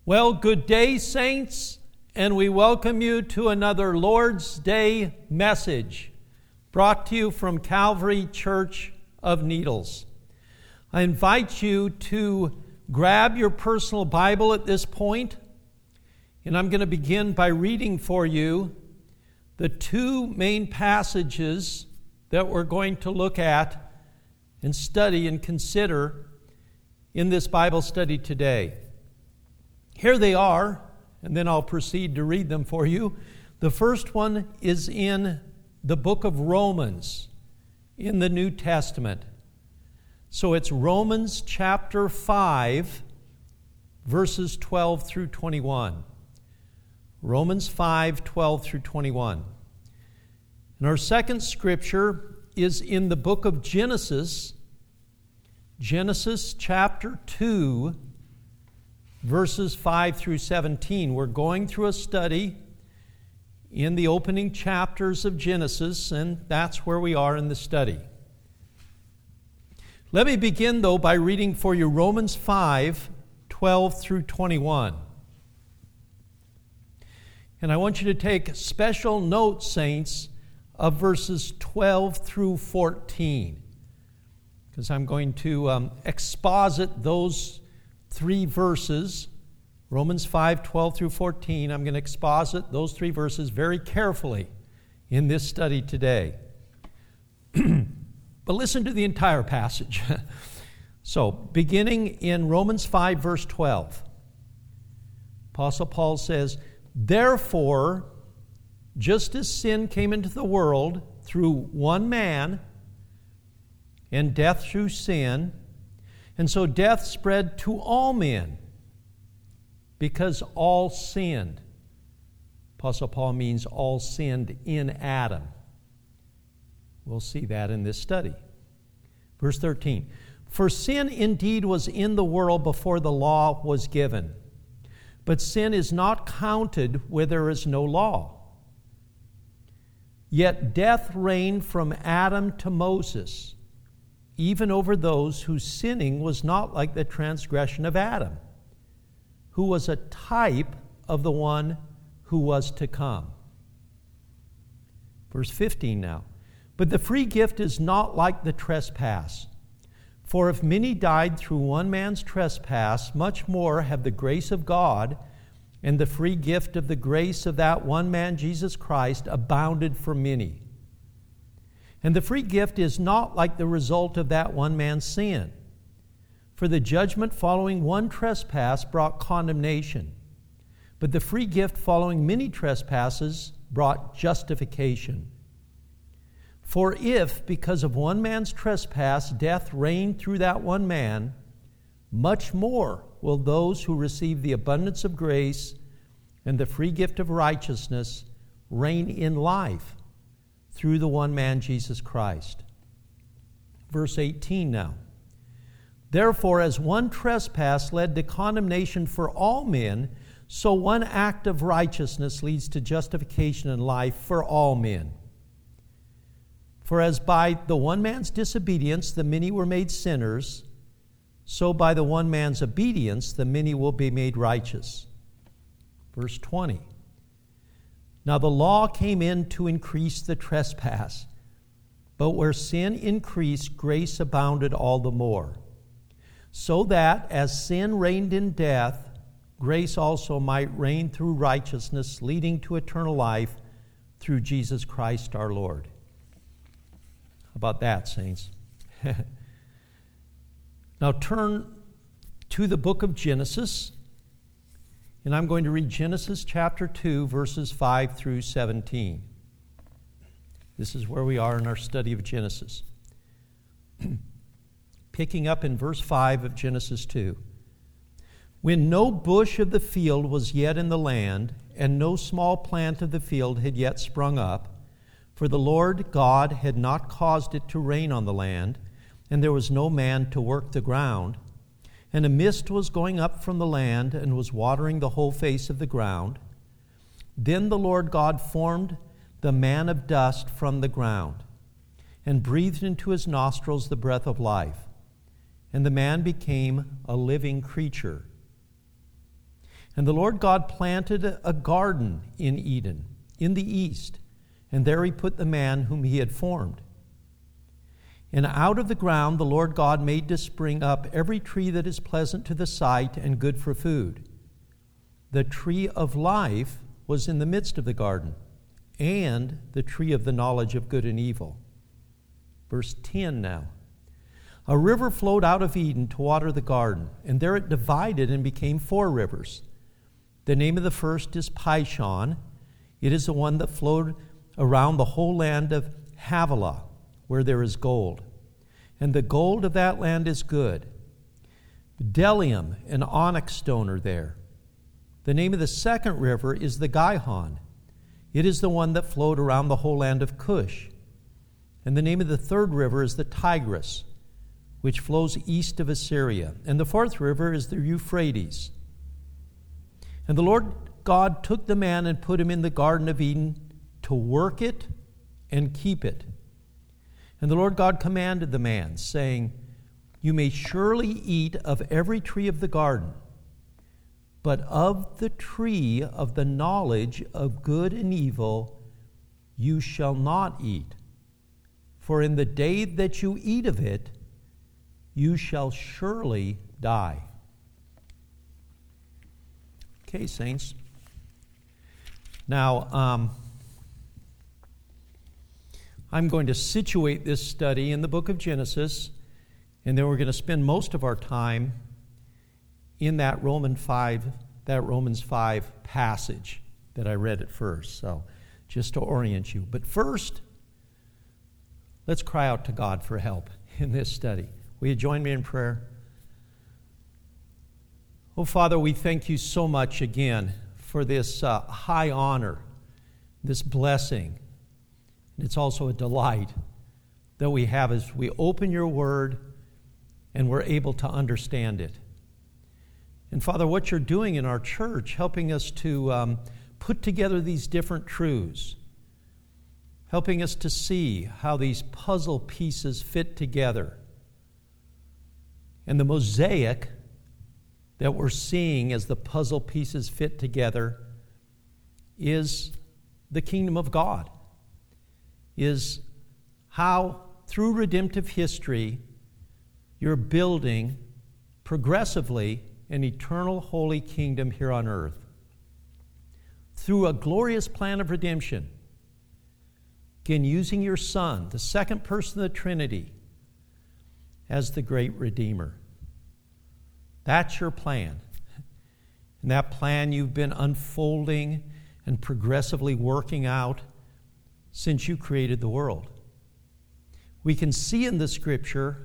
Well, good day, saints, and we welcome you to another Lord's Day message brought to you from Calvary Church of Needles. I invite you to grab your personal Bible at this point, and I'm going to begin by reading for you the two main passages that we're going to look at and study and consider in this Bible study today. Here they are, and then I'll proceed to read them for you. The first one is in the book of Romans in the New Testament. So it's Romans chapter 5, verses 12 through 21. Romans 5, 12 through 21. And our second scripture is in the book of Genesis, Genesis chapter 2, verses 5 through 17. We're going through a study in the opening chapters of Genesis, and that's where we are in the study. Let me begin, though, by reading for you Romans 5, 12 through 21. And I want you to take special note, saints, of verses 12 through 14, because I'm going to exposit those three verses, Romans 5, 12 through 14. I'm going to exposit those three verses very carefully in this study today. But listen to the entire passage. So, beginning in Romans 5, verse 12, Apostle Paul says, "Therefore, just as sin came into the world through one man, and death through sin, and so death spread to all men, because all sinned." Apostle Paul means all sinned in Adam. We'll see that in this study. Verse 13, "For sin indeed was in the world before the law was given, but sin is not counted where there is no law. Yet death reigned from Adam to Moses, even over those whose sinning was not like the transgression of Adam, who was a type of the one who was to come." Verse 15 now. "But the free gift is not like the trespass. For if many died through one man's trespass, much more have the grace of God and the free gift of the grace of that one man, Jesus Christ, abounded for many. And the free gift is not like the result of that one man's sin. For the judgment following one trespass brought condemnation, but the free gift following many trespasses brought justification. For if, because of one man's trespass, death reigned through that one man, much more will those who receive the abundance of grace and the free gift of righteousness reign in life through the one man, Jesus Christ." Verse 18 now. "Therefore, as one trespass led to condemnation for all men, so one act of righteousness leads to justification and life for all men. For as by the one man's disobedience the many were made sinners, so by the one man's obedience the many will be made righteous." Verse 20. "Now the law came in to increase the trespass, but where sin increased, grace abounded all the more. So that as sin reigned in death, grace also might reign through righteousness, leading to eternal life through Jesus Christ our Lord." How about that, saints? Now turn to the book of Genesis, and I'm going to read Genesis chapter 2, verses 5 through 17. This is where we are in our study of Genesis. Picking up in verse 5 of Genesis 2. "When no bush of the field was yet in the land, and no small plant of the field had yet sprung up, for the Lord God had not caused it to rain on the land, and there was no man to work the ground, and a mist was going up from the land and was watering the whole face of the ground, then the Lord God formed the man of dust from the ground, and breathed into his nostrils the breath of life, and the man became a living creature. And the Lord God planted a garden in Eden, in the east, and there he put the man whom he had formed. And out of the ground the Lord God made to spring up every tree that is pleasant to the sight and good for food. The tree of life was in the midst of the garden, and the tree of the knowledge of good and evil. Verse 10 now. A river flowed out of Eden to water the garden, and there it divided and became 4 rivers. The name of the first is Pishon. It is the one that flowed around the whole land of Havilah, where there is gold. And the gold of that land is good. Bdellium and onyx stone are there. The name of the second river is the Gihon. It is the one that flowed around the whole land of Cush. And the name of the third river is the Tigris, which flows east of Assyria. And the fourth river is the Euphrates. And the Lord God took the man and put him in the Garden of Eden to work it and keep it. And the Lord God commanded the man, saying, You may surely eat of every tree of the garden, but of the tree of the knowledge of good and evil you shall not eat. For in the day that you eat of it, you shall surely die. Okay, saints. Now, I'm going to situate this study in the book of Genesis, and then we're going to spend most of our time in that Romans 5 passage that I read at first. So, just to orient you. But first, let's cry out to God for help in this study. Will you join me in prayer? Oh, Father, we thank you so much again for this high honor, this blessing. And it's also a delight that we have as we open your word and we're able to understand it. And Father, what you're doing in our church, helping us to put together these different truths, helping us to see how these puzzle pieces fit together. And the mosaic that we're seeing as the puzzle pieces fit together is the kingdom of God, is how through redemptive history you're building progressively an eternal holy kingdom here on earth through a glorious plan of redemption. Again, using your Son, the second person of the Trinity, as the great Redeemer. That's your plan. And that plan you've been unfolding and progressively working out since you created the world. We can see in the Scripture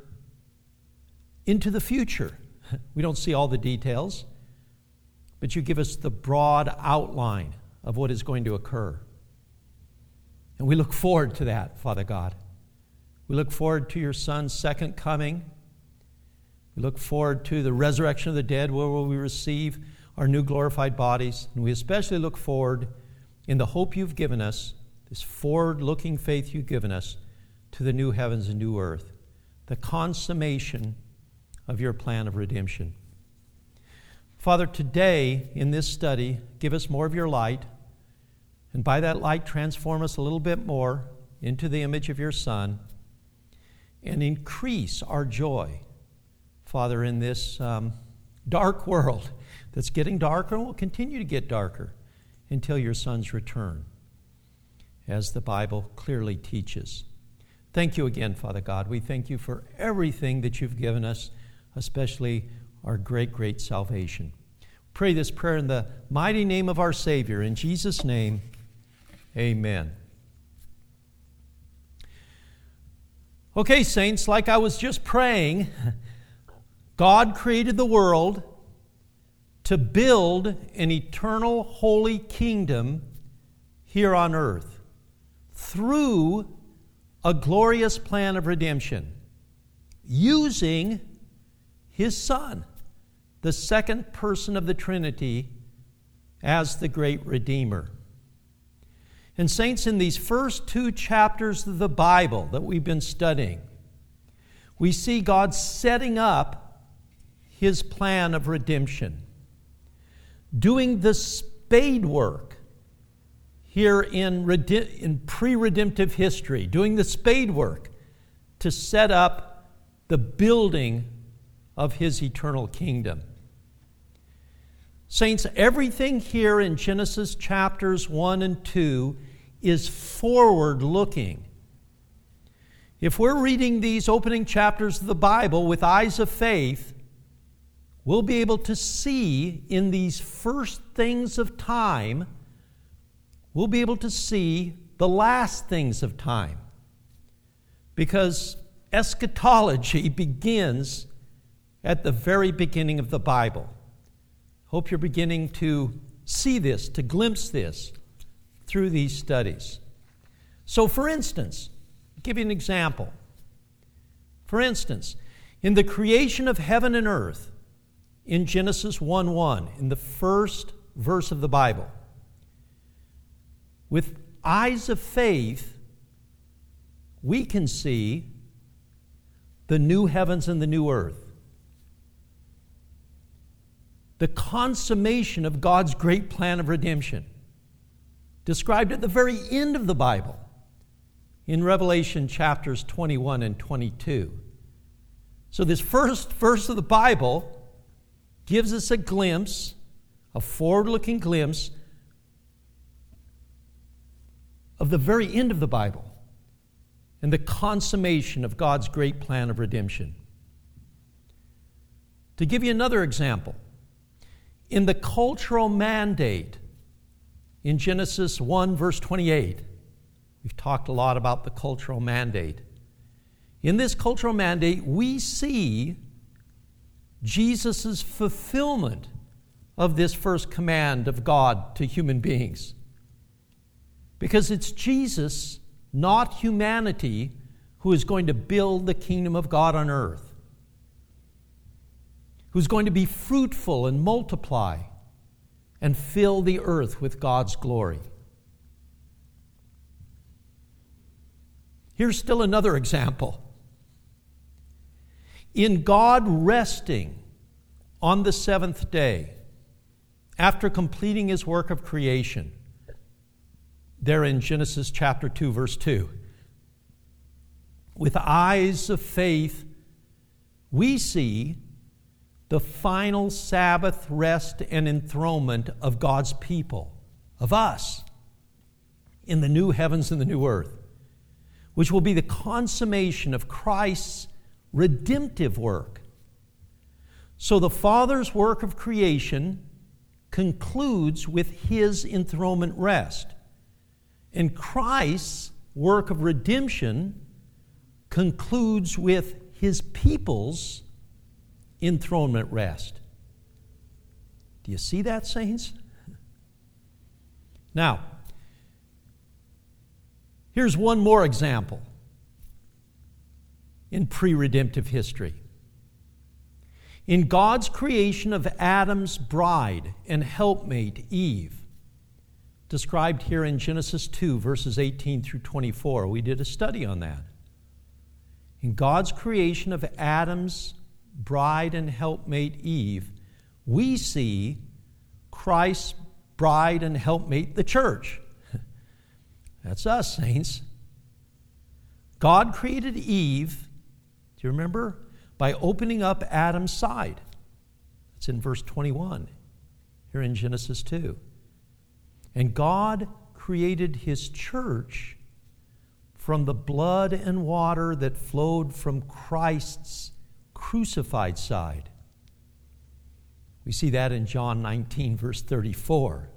into the future. We don't see all the details, but you give us the broad outline of what is going to occur. And we look forward to that, Father God. We look forward to your Son's second coming. We look forward to the resurrection of the dead, where will we receive our new glorified bodies. And we especially look forward, in the hope you've given us, this forward-looking faith you've given us, to the new heavens and new earth, the consummation of your plan of redemption. Father, today in this study, give us more of your light, and by that light transform us a little bit more into the image of your Son, and increase our joy, Father, in this dark world that's getting darker and will continue to get darker until your Son's return, as the Bible clearly teaches. Thank you again, Father God. We thank you for everything that you've given us, especially our great, great salvation. Pray this prayer in the mighty name of our Savior. In Jesus' name, amen. Okay, saints, like I was just praying, God created the world to build an eternal holy kingdom here on earth through a glorious plan of redemption, using his Son, the second person of the Trinity, as the great Redeemer. And saints, in these first 2 chapters of the Bible that we've been studying, we see God setting up his plan of redemption. doing the spade work here in pre-redemptive history, doing the spade work to set up the building of his eternal kingdom. Saints, everything here in Genesis chapters 1 and 2 is forward-looking. If we're reading these opening chapters of the Bible with eyes of faith, we'll be able to see in these first things of time, we'll be able to see the last things of time. Because eschatology begins at the very beginning of the Bible. Hope you're beginning to see this, to glimpse this through these studies. So, for instance, I'll give you an example. For instance, in the creation of heaven and earth, in Genesis 1:1, in the first verse of the Bible, with eyes of faith, we can see the new heavens and the new earth. The consummation of God's great plan of redemption, described at the very end of the Bible, in Revelation chapters 21 and 22. So this first verse of the Bible gives us a glimpse, a forward-looking glimpse of the very end of the Bible and the consummation of God's great plan of redemption. To give you another example, in the cultural mandate in Genesis 1, verse 28, we've talked a lot about the cultural mandate. In this cultural mandate, we see Jesus' fulfillment of this first command of God to human beings. Because it's Jesus, not humanity, who is going to build the kingdom of God on earth, who's going to be fruitful and multiply and fill the earth with God's glory. Here's still another example. In God resting on the seventh day, after completing his work of creation, there in Genesis chapter 2, verse 2, with eyes of faith, we see the final Sabbath rest and enthronement of God's people, of us, in the new heavens and the new earth, which will be the consummation of Christ's redemptive work. So the Father's work of creation concludes with his enthronement rest, and Christ's work of redemption concludes with his people's enthronement rest. Do you see that, saints? Now, here's one more example in pre-redemptive history. In God's creation of Adam's bride and helpmate, Eve, described here in Genesis 2, verses 18 through 24. We did a study on that. In God's creation of Adam's bride and helpmate, Eve, we see Christ's bride and helpmate, the church. That's us, saints. God created Eve, do you remember? By opening up Adam's side. That's in verse 21, here in Genesis 2. And God created his church from the blood and water that flowed from Christ's crucified side. We see that in John 19, verse 34.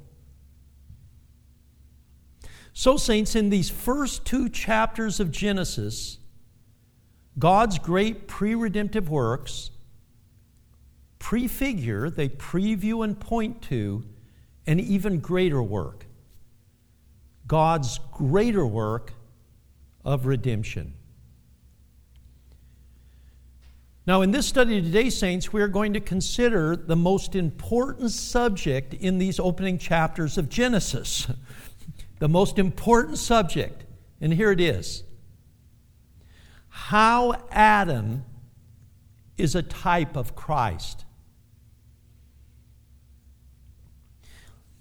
So, saints, in these first two chapters of Genesis, God's great pre-redemptive works prefigure, they preview and point to an even greater work, God's greater work of redemption. Now, in this study today, saints, we are going to consider the most important subject in these opening chapters of Genesis. The most important subject, and here it is. How Adam is a type of Christ.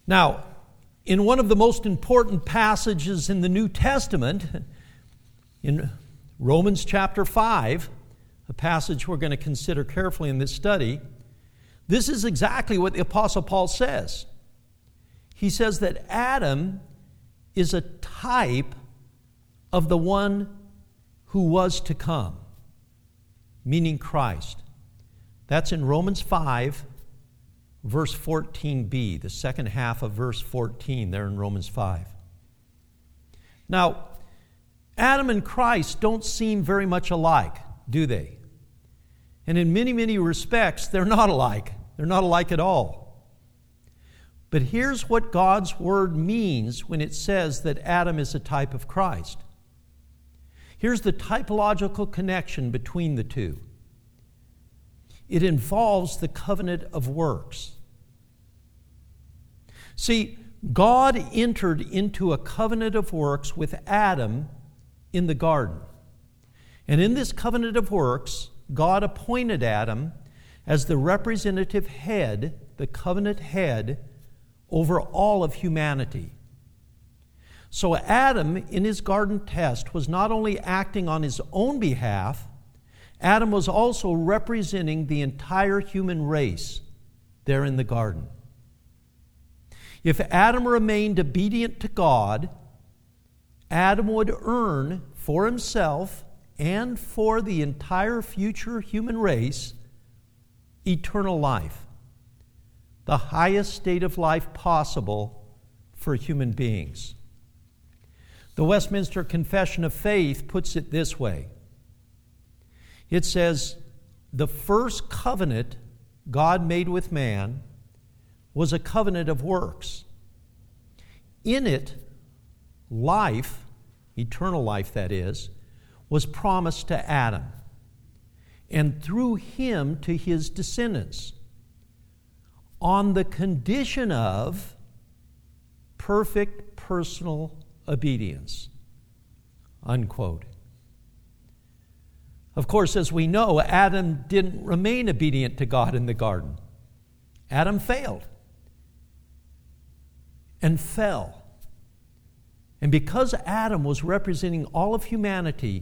Now, in one of the most important passages in the New Testament, in Romans chapter 5, a passage we're going to consider carefully in this study, this is exactly what the Apostle Paul says. He says that Adam is a type of the one who was to come, meaning Christ. That's in Romans 5, verse 14b, the second half of verse 14 there in Romans 5. Now, Adam and Christ don't seem very much alike, do they? And in many, many respects, they're not alike. They're not alike at all. But here's what God's Word means when it says that Adam is a type of Christ. Here's the typological connection between the two. It involves the covenant of works. See, God entered into a covenant of works with Adam in the garden. And in this covenant of works, God appointed Adam as the representative head, the covenant head, over all of humanity. So Adam, in his garden test, was not only acting on his own behalf, Adam was also representing the entire human race there in the garden. If Adam remained obedient to God, Adam would earn for himself and for the entire future human race eternal life, the highest state of life possible for human beings. The Westminster Confession of Faith puts it this way. It says, the first covenant God made with man was a covenant of works. In it, life, eternal life that is, was promised to Adam, and through him to his descendants, on the condition of perfect personal obedience. Unquote. Of course, as we know, Adam didn't remain obedient to God in the garden. Adam failed and fell. And because Adam was representing all of humanity,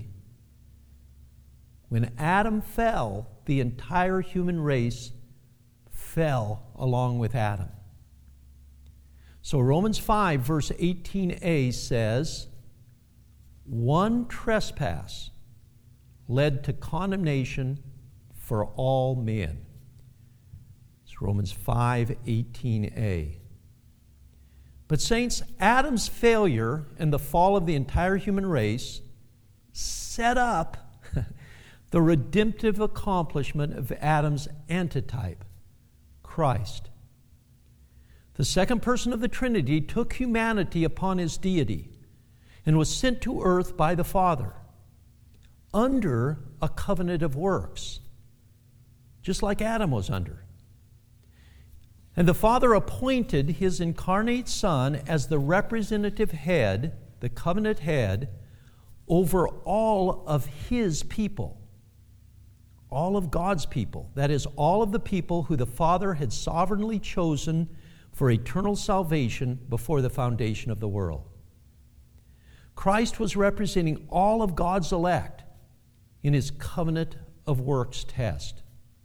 when Adam fell, the entire human race fell along with Adam. So Romans 5, verse 18a says, one trespass led to condemnation for all men. It's Romans 5:18a. But saints, Adam's failure and the fall of the entire human race set up the redemptive accomplishment of Adam's antitype, Christ. The second person of the Trinity took humanity upon his deity and was sent to earth by the Father under a covenant of works, just like Adam was under. And the Father appointed his incarnate Son as the representative head, the covenant head, over all of his people, all of God's people. That is, all of the people who the Father had sovereignly chosen for eternal salvation before the foundation of the world. Christ was representing all of God's elect in his covenant of works test.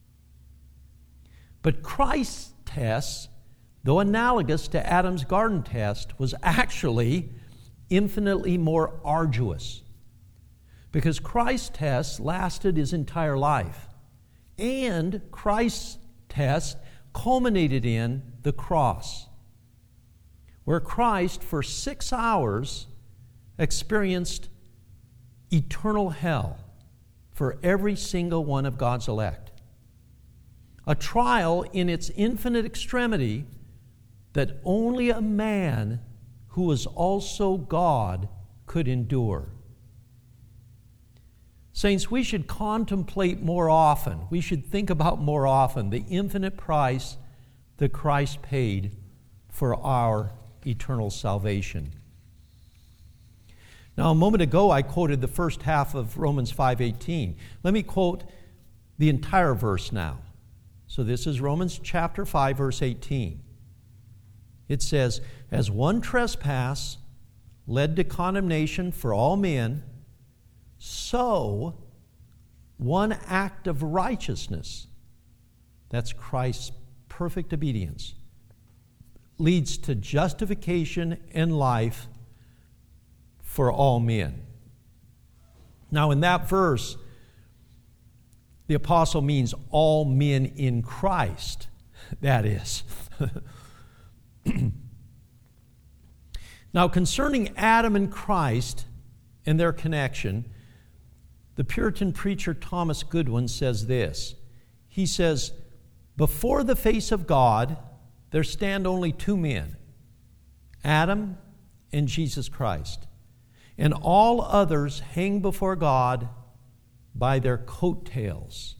But Christ's test, though analogous to Adam's garden test, was actually infinitely more arduous, because Christ's test lasted his entire life, and Christ's test culminated in the cross, where Christ for 6 hours experienced eternal hell for every single one of God's elect. A trial in its infinite extremity that only a man who was also God could endure. Saints, we should contemplate more often, we should think about more often the infinite price that Christ paid for our eternal salvation. Now, a moment ago, I quoted the first half of Romans 5:18. Let me quote the entire verse now. So this is Romans chapter 5, verse 18. It says, as one trespass led to condemnation for all men, so one act of righteousness, that's Christ's perfect obedience, leads to justification and life for all men. Now, in that verse, the apostle means all men in Christ, that is. Now, concerning Adam and Christ and their connection, the Puritan preacher Thomas Goodwin says this. He says, before the face of God, there stand only two men, Adam and Jesus Christ, and all others hang before God by their coattails.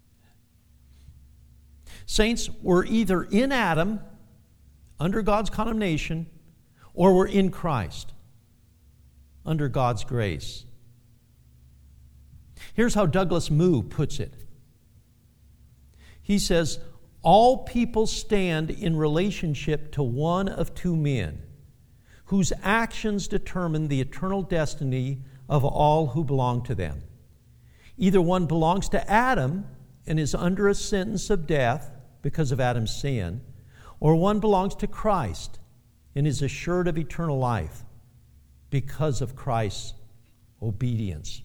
Saints, we're either in Adam, under God's condemnation, or we're in Christ, under God's grace. Here's how Douglas Moo puts it. He says, all people stand in relationship to one of two men, whose actions determine the eternal destiny of all who belong to them. Either one belongs to Adam and is under a sentence of death because of Adam's sin, or one belongs to Christ and is assured of eternal life because of Christ's obedience.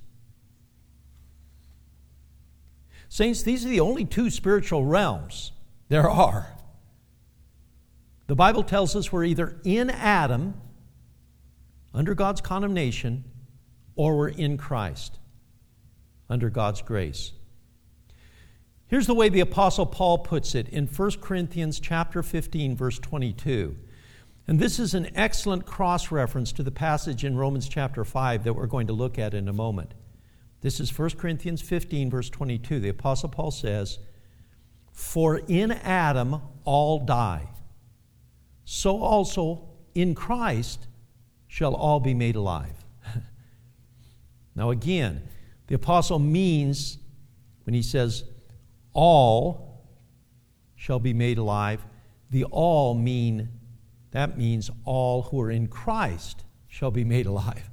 Saints, these are the only two spiritual realms there are. The Bible tells us we're either in Adam, under God's condemnation, or we're in Christ, under God's grace. Here's the way the Apostle Paul puts it in 1 Corinthians chapter 15, verse 22. And this is an excellent cross-reference to the passage in Romans chapter 5 that we're going to look at in a moment. This is 1 Corinthians 15, verse 22. The Apostle Paul says, for in Adam all die, so also in Christ shall all be made alive. Now again, the apostle means, when he says all shall be made alive, the all means all who are in Christ shall be made alive.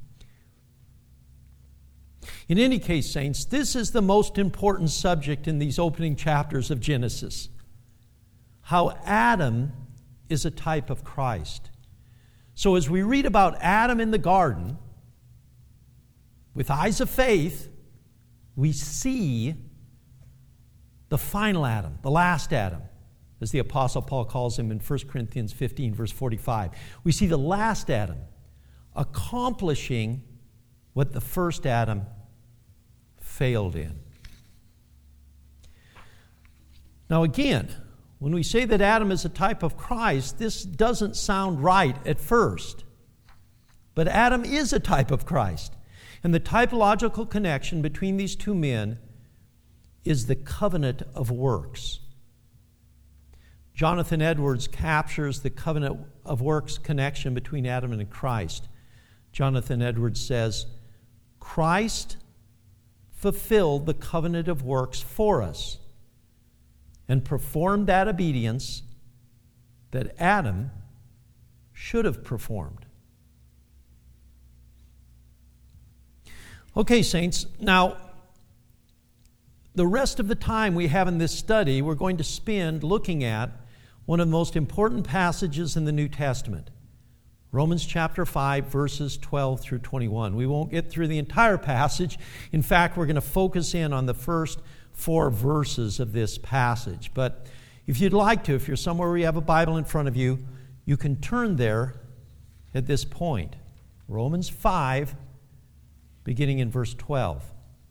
In any case, saints, this is the most important subject in these opening chapters of Genesis. How Adam is a type of Christ. So as we read about Adam in the garden, with eyes of faith, we see the final Adam, the last Adam, as the Apostle Paul calls him in 1 Corinthians 15, verse 45. We see the last Adam accomplishing what the first Adam failed in. Now again, when we say that Adam is a type of Christ, this doesn't sound right at first. But Adam is a type of Christ. And the typological connection between these two men is the covenant of works. Jonathan Edwards captures the covenant of works connection between Adam and Christ. Jonathan Edwards says, Christ fulfilled the covenant of works for us and performed that obedience that Adam should have performed. Okay, saints, now the rest of the time we have in this study we're going to spend looking at one of the most important passages in the New Testament, Romans chapter 5, verses 12 through 21. We won't get through the entire passage. In fact, we're going to focus in on the first 4 verses of this passage. But if you'd like to, if you're somewhere where you have a Bible in front of you, you can turn there at this point. Romans 5, beginning in verse 12.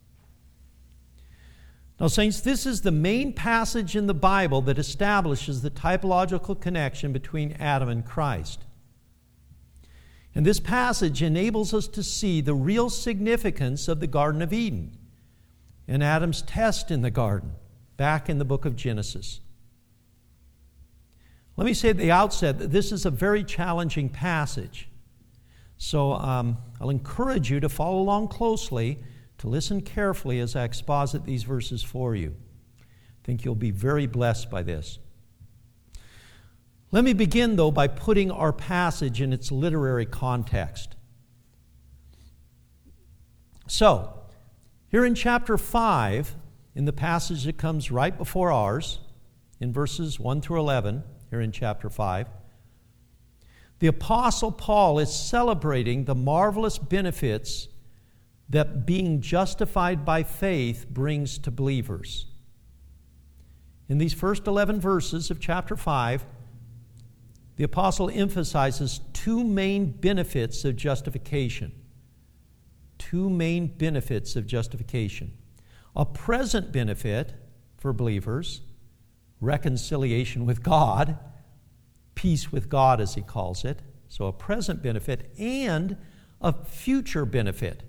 Now, saints, this is the main passage in the Bible that establishes the typological connection between Adam and Christ. And this passage enables us to see the real significance of the Garden of Eden and Adam's test in the garden, back in the book of Genesis. Let me say at the outset that this is a very challenging passage. So I'll encourage you to follow along closely, to listen carefully as I exposit these verses for you. I think you'll be very blessed by this. Let me begin, though, by putting our passage in its literary context. So, here in chapter 5, in the passage that comes right before ours, in verses 1 through 11, here in chapter 5, the Apostle Paul is celebrating the marvelous benefits that being justified by faith brings to believers. In these first 11 verses of chapter 5, the apostle emphasizes two main benefits of justification. Two main benefits of justification. A present benefit for believers, reconciliation with God, peace with God as he calls it. So a present benefit, and a future benefit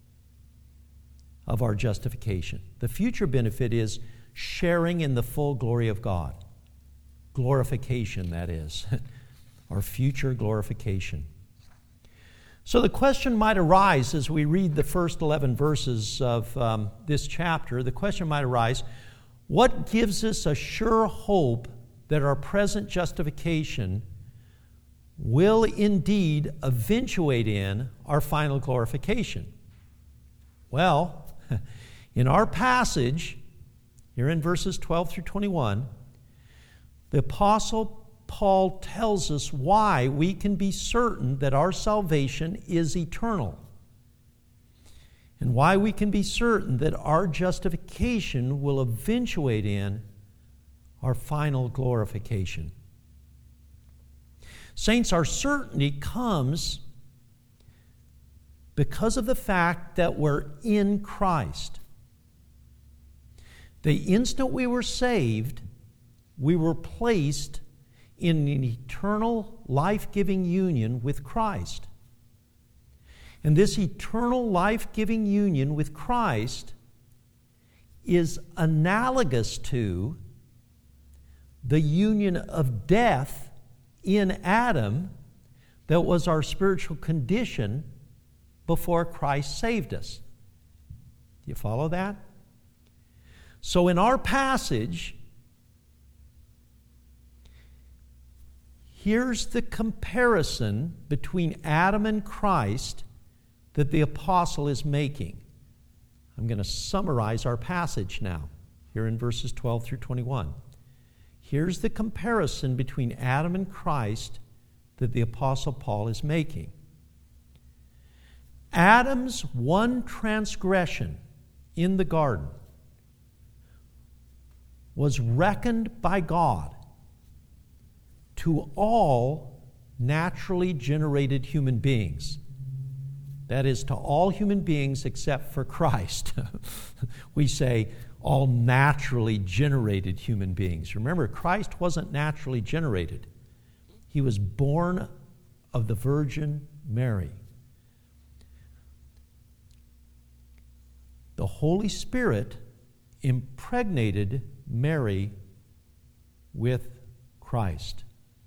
of our justification. The future benefit is sharing in the full glory of God. Glorification, that is. Our future glorification. So the question might arise as we read the first 11 verses of this chapter, the question might arise, what gives us a sure hope that our present justification will indeed eventuate in our final glorification? Well, in our passage, here in verses 12 through 21, the Apostle Paul tells us why we can be certain that our salvation is eternal, and why we can be certain that our justification will eventuate in our final glorification. Saints, our certainty comes because of the fact that we're in Christ. The instant we were saved, we were placed in an eternal, life-giving union with Christ. And this eternal, life-giving union with Christ is analogous to the union of death in Adam that was our spiritual condition before Christ saved us. Do you follow that? So in our passage, here's the comparison between Adam and Christ that the apostle is making. I'm going to summarize our passage now, here in verses 12 through 21. Here's the comparison between Adam and Christ that the apostle Paul is making. Adam's one transgression in the garden was reckoned by God to all naturally generated human beings. That is, to all human beings except for Christ. We say all naturally generated human beings. Remember, Christ wasn't naturally generated. He was born of the Virgin Mary. The Holy Spirit impregnated Mary with Christ.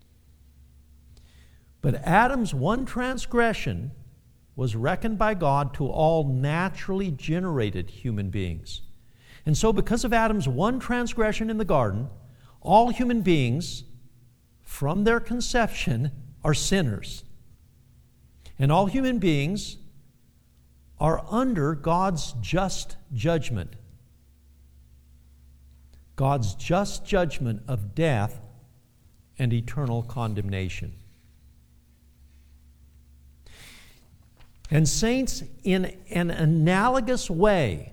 But Adam's one transgression was reckoned by God to all naturally generated human beings. And so because of Adam's one transgression in the garden, all human beings from their conception are sinners. And all human beings are under God's just judgment. God's just judgment of death and eternal condemnation. And saints, in an analogous way,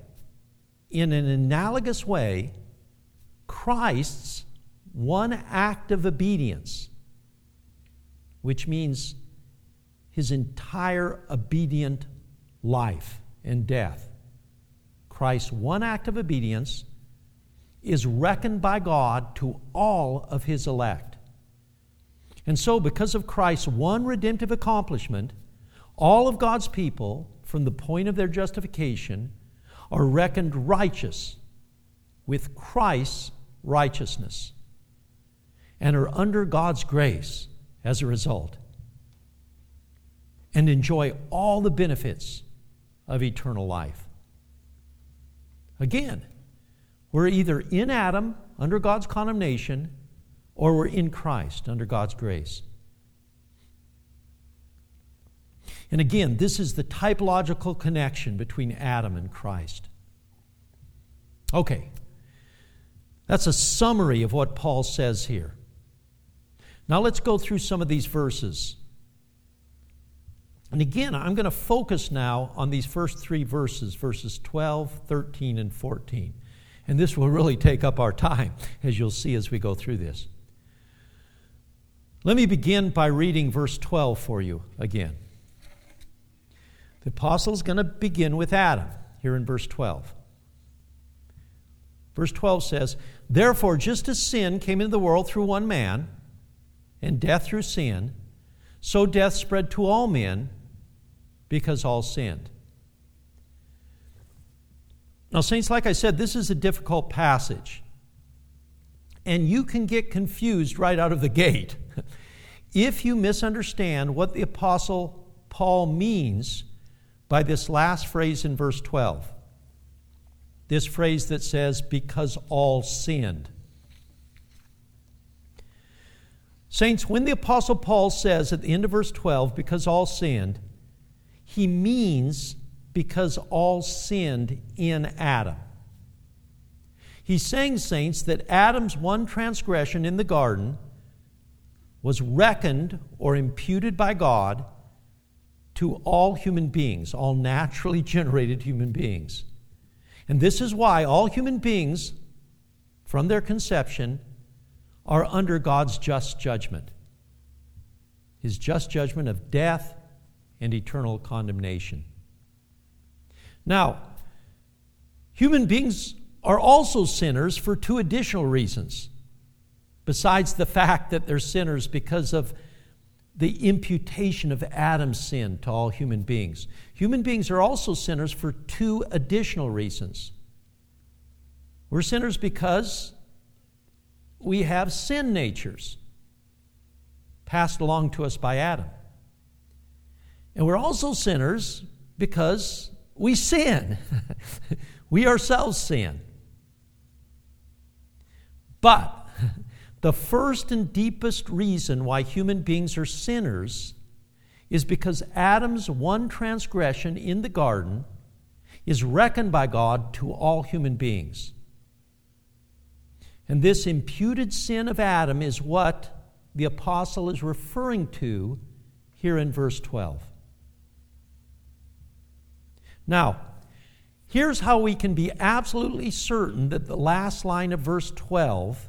Christ's one act of obedience, which means his entire obedient life and death, Christ's one act of obedience is reckoned by God to all of his elect. And so, because of Christ's one redemptive accomplishment, all of God's people, from the point of their justification, are reckoned righteous with Christ's righteousness and are under God's grace as a result and enjoy all the benefits of eternal life. Again, we're either in Adam, under God's condemnation, or we're in Christ under God's grace. And again, this is the typological connection between Adam and Christ. Okay, that's a summary of what Paul says here. Now let's go through some of these verses. And again, I'm going to focus now on these first three verses, verses 12, 13, and 14. And this will really take up our time, as you'll see as we go through this. Let me begin by reading verse 12 for you again. The apostle's going to begin with Adam here in verse 12. Verse 12 says, "Therefore, just as sin came into the world through one man, and death through sin, so death spread to all men because all sinned." Now, saints, like I said, this is a difficult passage. And you can get confused right out of the gate if you misunderstand what the Apostle Paul means by this last phrase in verse 12. This phrase that says, "because all sinned." Saints, when the Apostle Paul says at the end of verse 12, "because all sinned," he means because all sinned in Adam. He's saying, saints, that Adam's one transgression in the garden was reckoned or imputed by God to all human beings, all naturally generated human beings. And this is why all human beings, from their conception, are under God's just judgment. His just judgment of death and eternal condemnation. Now, human beings are also sinners for two additional reasons, besides the fact that they're sinners because of the imputation of Adam's sin to all human beings. Human beings are also sinners for two additional reasons. We're sinners because we have sin natures passed along to us by Adam. And we're also sinners because we sin. We ourselves sin. But the first and deepest reason why human beings are sinners is because Adam's one transgression in the garden is reckoned by God to all human beings. And this imputed sin of Adam is what the apostle is referring to here in verse 12. Now, here's how we can be absolutely certain that the last line of verse 12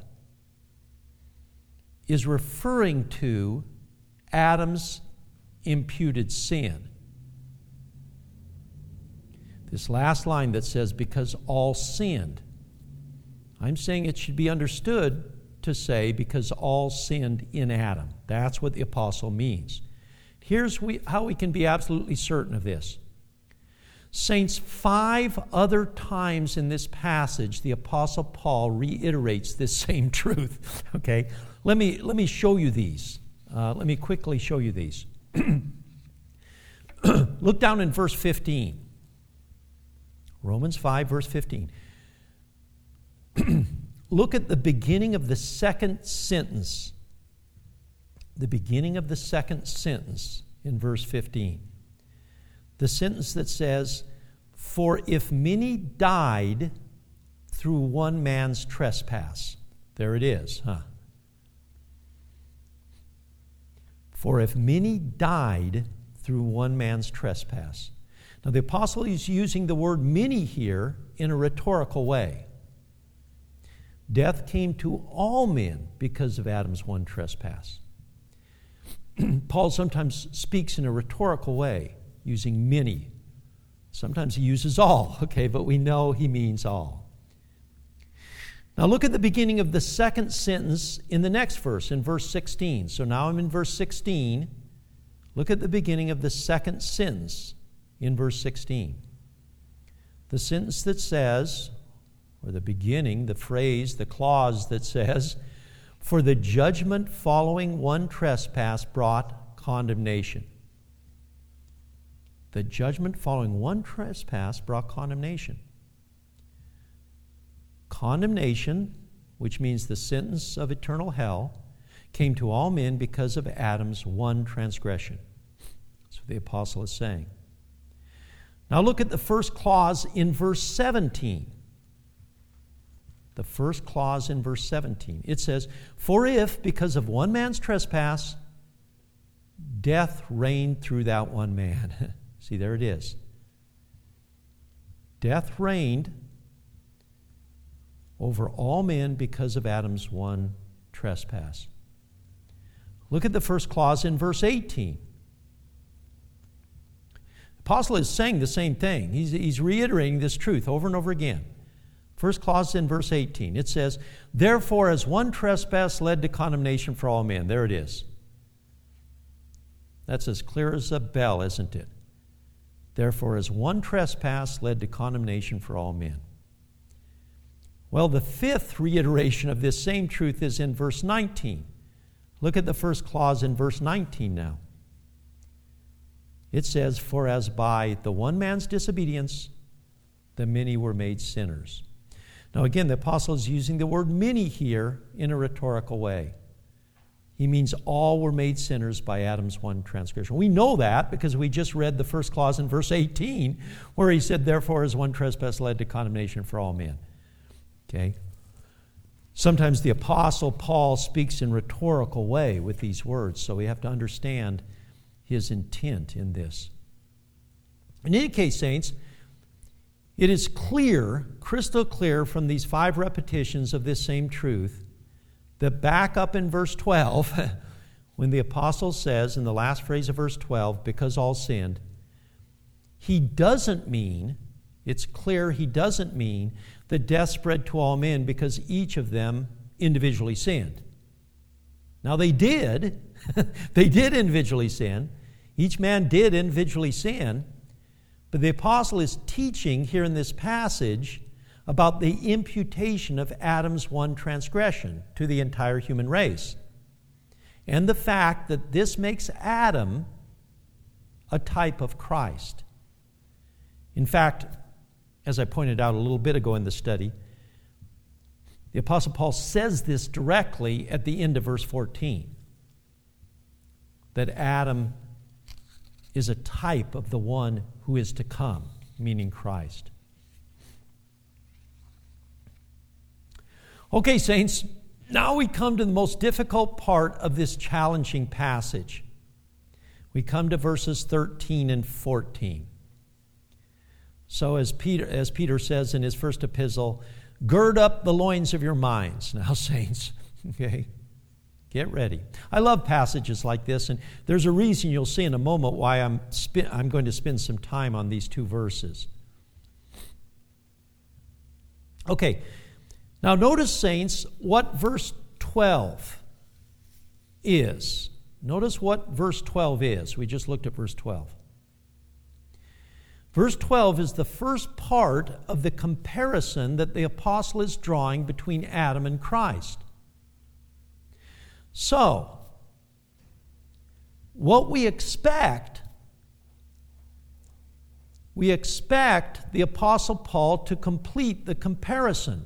is referring to Adam's imputed sin. This last line that says, "because all sinned," I'm saying it should be understood to say, "because all sinned in Adam." That's what the apostle means. Here's how we can be absolutely certain of this. Saints, 5 other times in this passage, the Apostle Paul reiterates this same truth. Okay? Let me show you these. Let me quickly show you these. Look down in verse 15. Romans 5, verse 15. Look at the beginning of the second sentence. The beginning of the second sentence in verse 15. The sentence that says, "For if many died through one man's trespass." There it is, huh? For if many died through one man's trespass. Now the apostle is using the word many here in a rhetorical way. Death came to all men because of Adam's one trespass. Paul sometimes speaks in a rhetorical way, using many. Sometimes he uses all, okay, but we know he means all. Now look at the beginning of the second sentence in the next verse, in verse 16. So now I'm in verse 16. Look at the beginning of the second sentence in verse 16. The sentence that says, or the beginning, the phrase, the clause that says, "For the judgment following one trespass brought condemnation." The judgment following one trespass brought condemnation. Condemnation which means the sentence of eternal hell, came to all men because of Adam's one transgression. That's what the apostle is saying. Now look at the first clause in verse 17. The first clause in verse 17. It says, "For if, because of one man's trespass, death reigned through that one man." See, there it is. Death reigned over all men because of Adam's one trespass. Look at the first clause in verse 18. The apostle is saying the same thing. He's reiterating this truth over and over again. First clause in verse 18. It says, "Therefore, as one trespass led to condemnation for all men." There it is. That's as clear as a bell, isn't it? Therefore, as one trespass led to condemnation for all men. Well, the fifth reiteration of this same truth is in verse 19. Look at the first clause in verse 19 now. It says, "For as by the one man's disobedience, the many were made sinners." Now again, the apostle is using the word many here in a rhetorical way. He means all were made sinners by Adam's one transgression. We know that because we just read the first clause in verse 18 where he said, "Therefore, as one trespass led to condemnation for all men." Okay? Sometimes the apostle Paul speaks in rhetorical way with these words, so we have to understand his intent in this. In any case, saints, it is clear, crystal clear from these 5 repetitions of this same truth, that back up in verse 12, when the apostle says in the last phrase of verse 12, "because all sinned," he doesn't mean, it's clear he doesn't mean that death spread to all men because each of them individually sinned. Now they did. They did individually sin. Each man did individually sin. But the apostle is teaching here in this passage about the imputation of Adam's one transgression to the entire human race. And the fact that this makes Adam a type of Christ. In fact, as I pointed out a little bit ago in the study, the Apostle Paul says this directly at the end of verse 14, that Adam is a type of the one who is to come, meaning Christ. Okay, saints, now we come to the most difficult part of this challenging passage. We come to verses 13 and 14. So as Peter says in his first epistle, gird up the loins of your minds. Now, saints, okay, get ready. I love passages like this, and there's a reason you'll see in a moment why I'm going to spend some time on these 2 verses. Okay, now notice, saints, what verse 12 is. Notice what verse 12 is. We just looked at verse 12. Verse 12 is the first part of the comparison that the apostle is drawing between Adam and Christ. So, what we expect the apostle Paul to complete the comparison.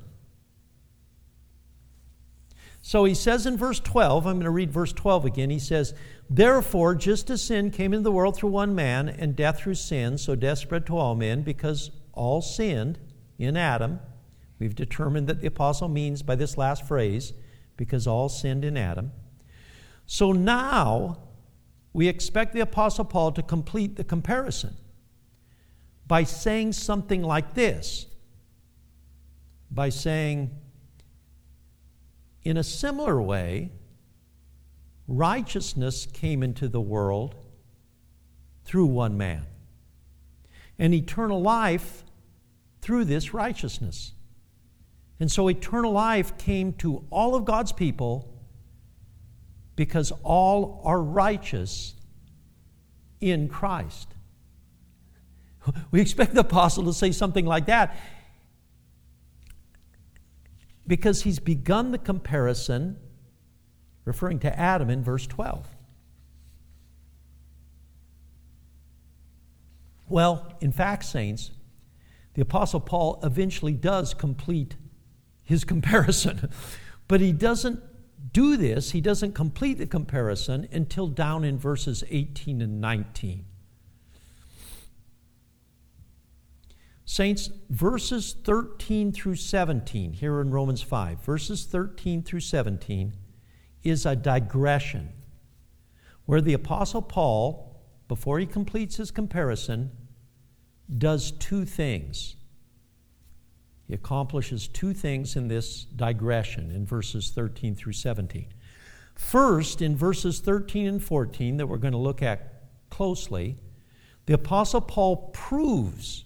So he says in verse 12, I'm going to read verse 12 again, he says, "Therefore, just as sin came into the world through one man, and death through sin, so death spread to all men, because all sinned in Adam." We've determined that the apostle means by this last phrase, because all sinned in Adam. So now, we expect the apostle Paul to complete the comparison by saying something like this. By saying, in a similar way, righteousness came into the world through one man, and eternal life through this righteousness. And so eternal life came to all of God's people because all are righteous in Christ. We expect the apostle to say something like that because he's begun the comparison referring to Adam in verse 12. Well, in fact, saints, the Apostle Paul eventually does complete his comparison. But he doesn't do this, he doesn't complete the comparison until down in verses 18 and 19. Saints, verses 13 through 17, here in Romans 5, verses 13 through 17 is a digression where the Apostle Paul, before he completes his comparison, does two things. He accomplishes two things in this digression in verses 13 through 17. First, in verses 13 and 14 that we're going to look at closely, the Apostle Paul proves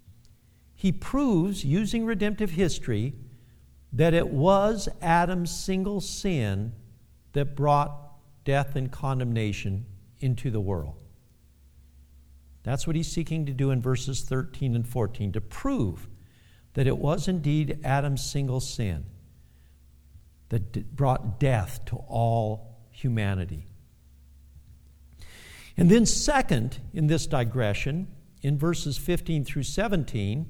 using redemptive history that it was Adam's single sin that brought death and condemnation into the world. That's what he's seeking to do in verses 13 and 14, to prove that it was indeed Adam's single sin that brought death to all humanity. And then second, in this digression, in verses 15 through 17,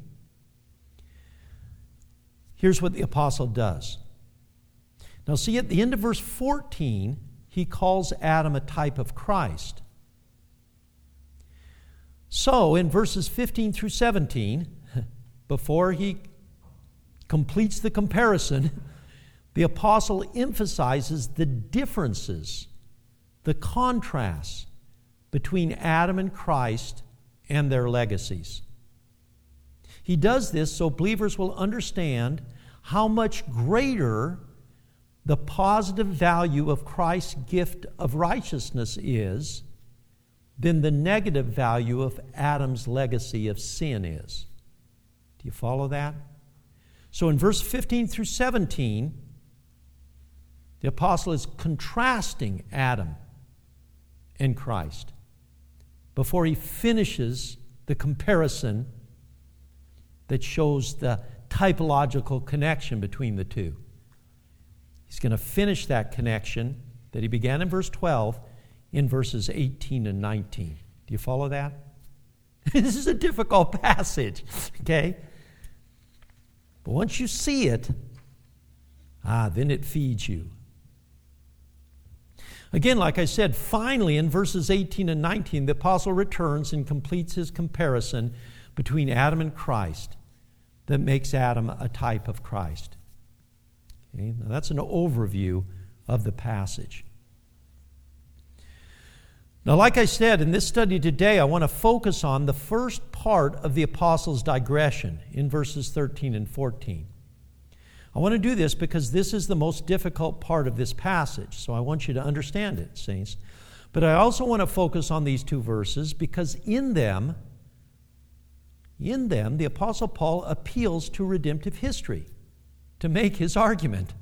here's what the apostle does. Now see, at the end of verse 14, he calls Adam a type of Christ. So, in verses 15 through 17, before he completes the comparison, the apostle emphasizes the differences, the contrasts between Adam and Christ and their legacies. He does this so believers will understand how much greater the positive value of Christ's gift of righteousness is than the negative value of Adam's legacy of sin is. Do you follow that? So in verse 15 through 17, the apostle is contrasting Adam and Christ before he finishes the comparison that shows the typological connection between the two. He's going to finish that connection that he began in verse 12 in verses 18 and 19. Do you follow that? This is a difficult passage, okay? But once you see it, then it feeds you. Again, like I said, finally in verses 18 and 19, the apostle returns and completes his comparison between Adam and Christ that makes Adam a type of Christ. Okay? Now that's an overview of the passage. Now, like I said, in this study today, I want to focus on the first part of the apostle's digression in verses 13 and 14. I want to do this because this is the most difficult part of this passage, so I want you to understand it, saints. But I also want to focus on these two verses because in them, the Apostle Paul appeals to redemptive history to make his argument.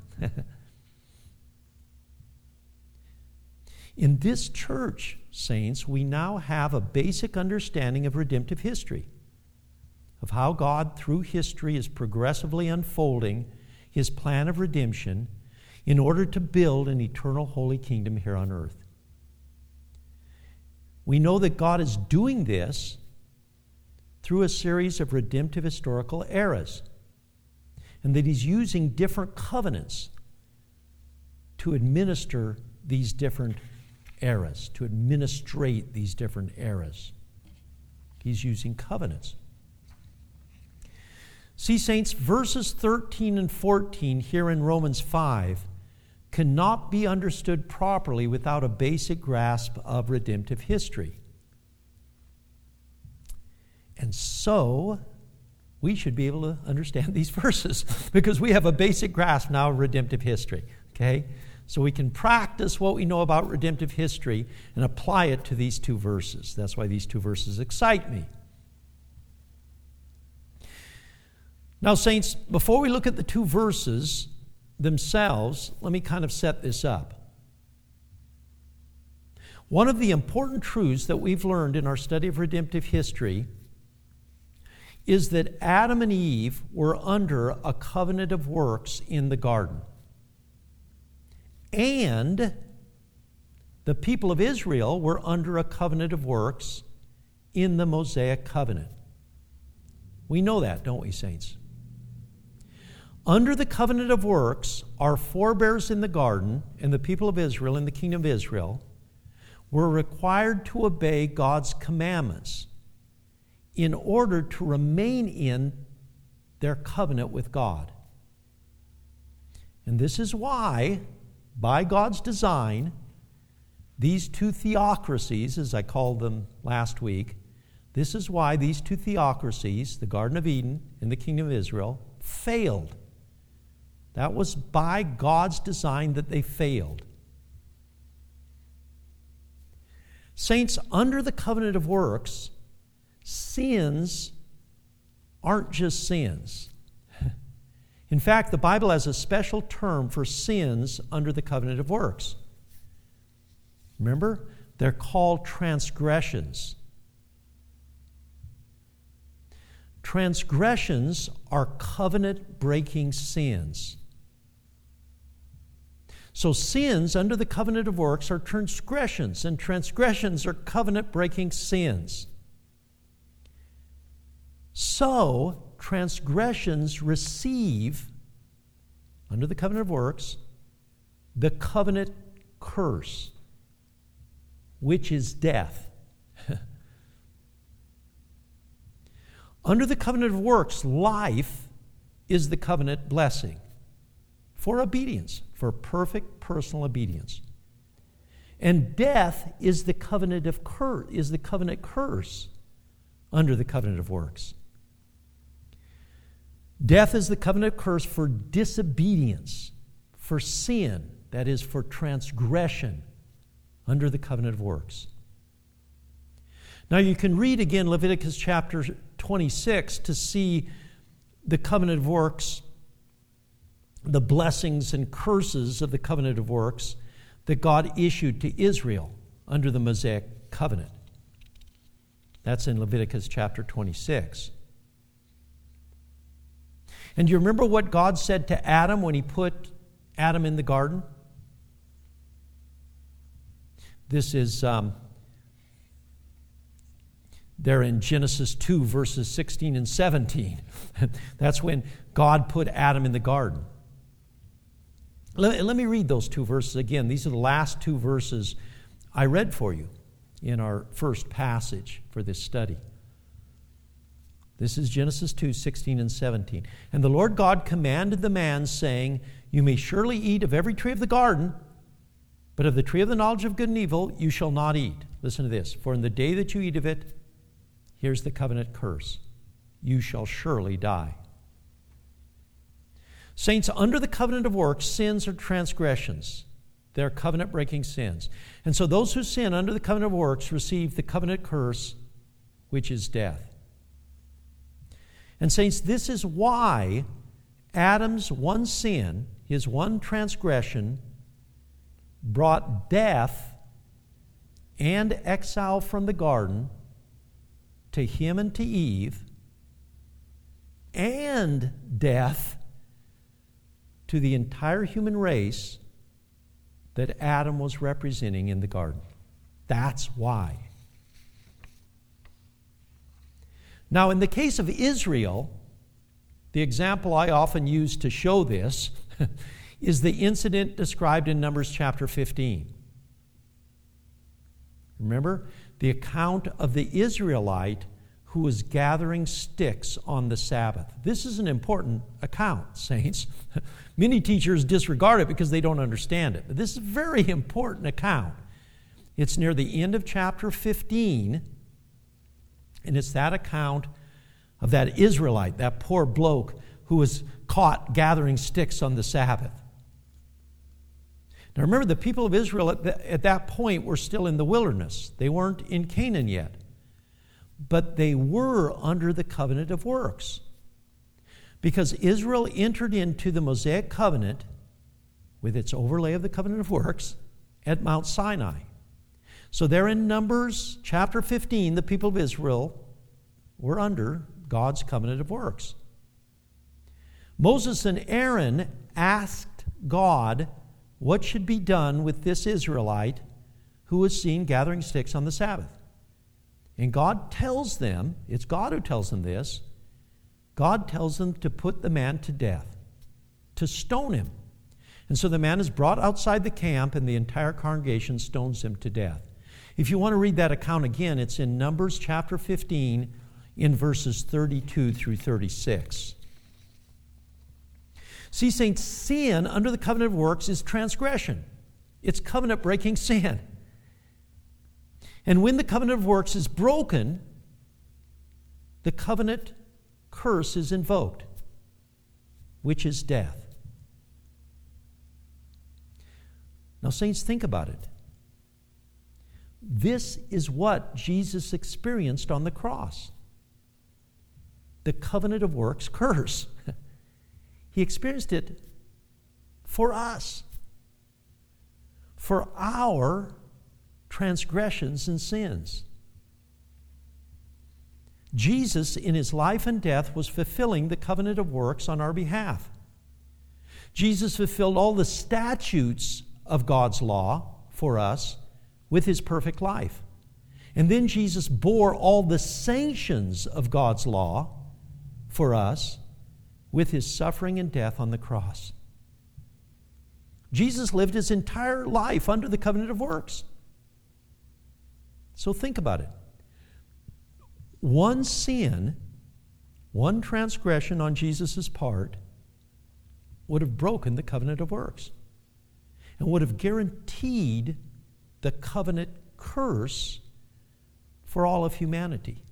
In this church, saints, we now have a basic understanding of redemptive history, of how God, through history, is progressively unfolding His plan of redemption in order to build an eternal holy kingdom here on earth. We know that God is doing this through a series of redemptive historical eras, and that He's using different covenants to administer these different eras, to administrate these different eras. He's using covenants. See, saints, verses 13 and 14 here in Romans 5 cannot be understood properly without a basic grasp of redemptive history. And so, we should be able to understand these verses because we have a basic grasp now of redemptive history, okay? So we can practice what we know about redemptive history and apply it to these two verses. That's why these two verses excite me. Now, saints, before we look at the two verses themselves, let me kind of set this up. One of the important truths that we've learned in our study of redemptive history is that Adam and Eve were under a covenant of works in the garden. And the people of Israel were under a covenant of works in the Mosaic covenant. We know that, don't we, saints? under the covenant of works, our forebears in the garden and the people of Israel in the kingdom of Israel were required to obey God's commandments in order to remain in their covenant with God. And this is why, by God's design, these two theocracies, as I called them last week, this is why these two theocracies, the Garden of Eden and the kingdom of Israel, failed. That was by God's design that they failed. Saints, under the covenant of works, sins aren't just sins. In fact, the Bible has a special term for sins under the covenant of works. Remember? They're called transgressions. Transgressions are covenant-breaking sins. So sins under the covenant of works are transgressions, and transgressions are covenant-breaking sins. So, transgressions receive, under the covenant of works, the covenant curse, which is death. Under the covenant of works, life is the covenant blessing for obedience, for perfect personal obedience. And death is the covenant curse under the covenant of works. Death is the covenant curse for disobedience, for sin, that is, for transgression, under the covenant of works. Now you can read again Leviticus chapter 26 to see the covenant of works, the blessings and curses of the covenant of works that God issued to Israel under the Mosaic covenant. That's in Leviticus chapter 26. And do you remember what God said to Adam when he put Adam in the garden? This is there in Genesis 2, verses 16 and 17. That's when God put Adam in the garden. Let me read those two verses again. These are the last two verses I read for you in our first passage for this study. This is Genesis 2, 16 and 17. And the Lord God commanded the man, saying, You may surely eat of every tree of the garden, but of the tree of the knowledge of good and evil you shall not eat. Listen to this. For in the day that you eat of it, here's the covenant curse. You shall surely die. Saints, under the covenant of works, sins are transgressions. They're covenant-breaking sins. And so those who sin under the covenant of works receive the covenant curse, which is death. And saints, this is why Adam's one sin, his one transgression, brought death and exile from the garden to him and to Eve, and death to the entire human race that Adam was representing in the garden. That's why. Now, in the case of Israel, the example I often use to show this is the incident described in Numbers chapter 15. Remember? The account of the Israelite who was gathering sticks on the Sabbath. This is an important account, saints. Many teachers disregard it because they don't understand it. But this is a very important account. It's near the end of chapter 15, and it's that account of that Israelite, that poor bloke who was caught gathering sticks on the Sabbath. Now remember, the people of Israel at that point were still in the wilderness. They weren't in Canaan yet. But they were under the covenant of works. Because Israel entered into the Mosaic covenant with its overlay of the covenant of works at Mount Sinai. So there in Numbers chapter 15, the people of Israel were under God's covenant of works. Moses and Aaron asked God what should be done with this Israelite who was seen gathering sticks on the Sabbath. And God tells them, it's God who tells them this, God tells them to put the man to death. to stone him. And so the man is brought outside the camp, and the entire congregation stones him to death. If you want to read that account again, it's in Numbers chapter 15 in verses 32 through 36. See, saints, sin under the covenant of works is transgression. It's covenant-breaking sin. And when the covenant of works is broken, the covenant curse is invoked, which is death. Now, saints, think about it. This is what Jesus experienced on the cross. The covenant of works curse. He experienced it for us, for our transgressions and sins. Jesus, in his life and death, was fulfilling the covenant of works on our behalf. Jesus fulfilled all the statutes of God's law for us with his perfect life. And then Jesus bore all the sanctions of God's law for us with his suffering and death on the cross. Jesus lived his entire life under the covenant of works. So think about it. One sin, one transgression on Jesus' part would have broken the covenant of works and would have guaranteed the covenant curse for all of humanity.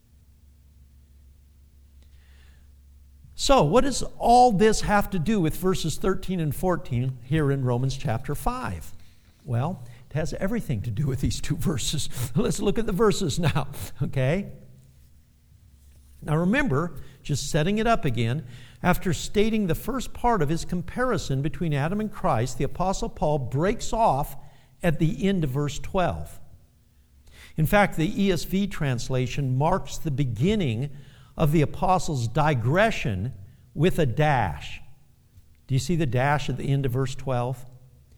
So, what does all this have to do with verses 13 and 14 here in Romans chapter 5? Well, it has everything to do with these two verses. Let's look at the verses now, okay? Now remember, just setting it up again, after stating the first part of his comparison between Adam and Christ, the Apostle Paul breaks off at the end of verse 12. In fact, the ESV translation marks the beginning of the apostle's digression with a dash. Do you see the dash at the end of verse 12?